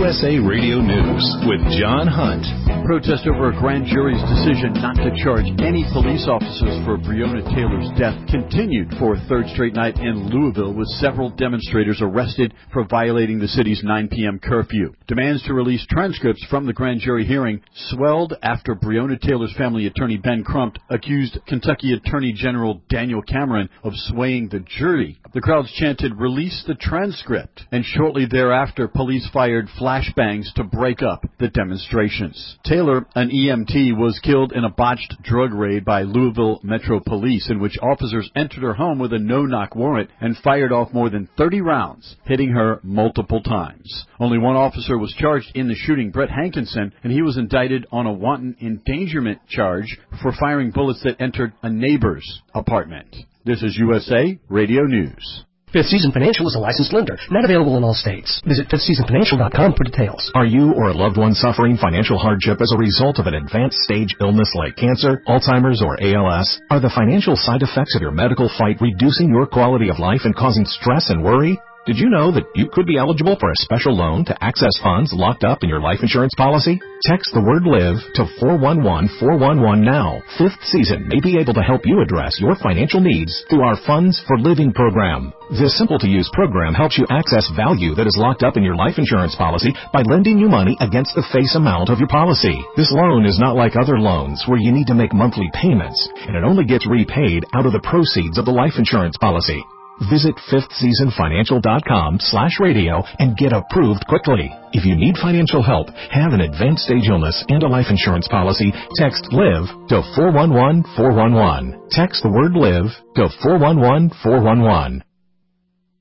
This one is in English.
USA Radio News with John Hunt. Protest over a grand jury's decision not to charge any police officers for Breonna Taylor's death continued for a third straight night in Louisville, with several demonstrators arrested for violating the city's 9 p.m. curfew. Demands to release transcripts from the grand jury hearing swelled after Breonna Taylor's family attorney Ben Crump accused Kentucky Attorney General Daniel Cameron of swaying the jury. The crowds chanted, "Release the transcript," and shortly thereafter, police fired flashbangs to break up the demonstrations. Taylor, an EMT, was killed in a botched drug raid by Louisville Metro Police, in which officers entered her home with a no-knock warrant and fired off more than 30 rounds, hitting her multiple times. Only one officer was charged in the shooting, Brett Hankinson, and he was indicted on a wanton endangerment charge for firing bullets that entered a neighbor's apartment. This is USA Radio News. Fifth Season Financial is a licensed lender, not available in all states. Visit fifthseasonfinancial.com for details. Are you or a loved one suffering financial hardship as a result of an advanced stage illness like cancer, Alzheimer's, or ALS? Are the financial side effects of your medical fight reducing your quality of life and causing stress and worry? Did you know that you could be eligible for a special loan to access funds locked up in your life insurance policy? Text the word LIVE to 411-411 now. Fifth Season may be able to help you address your financial needs through our Funds for Living program. This simple-to-use program helps you access value that is locked up in your life insurance policy by lending you money against the face amount of your policy. This loan is not like other loans where you need to make monthly payments, and it only gets repaid out of the proceeds of the life insurance policy. Visit fifthseasonfinancial.com/radio and get approved quickly. If you need financial help, have an advanced stage illness, and a life insurance policy, text LIVE to 411-411. Text the word LIVE to 411-411.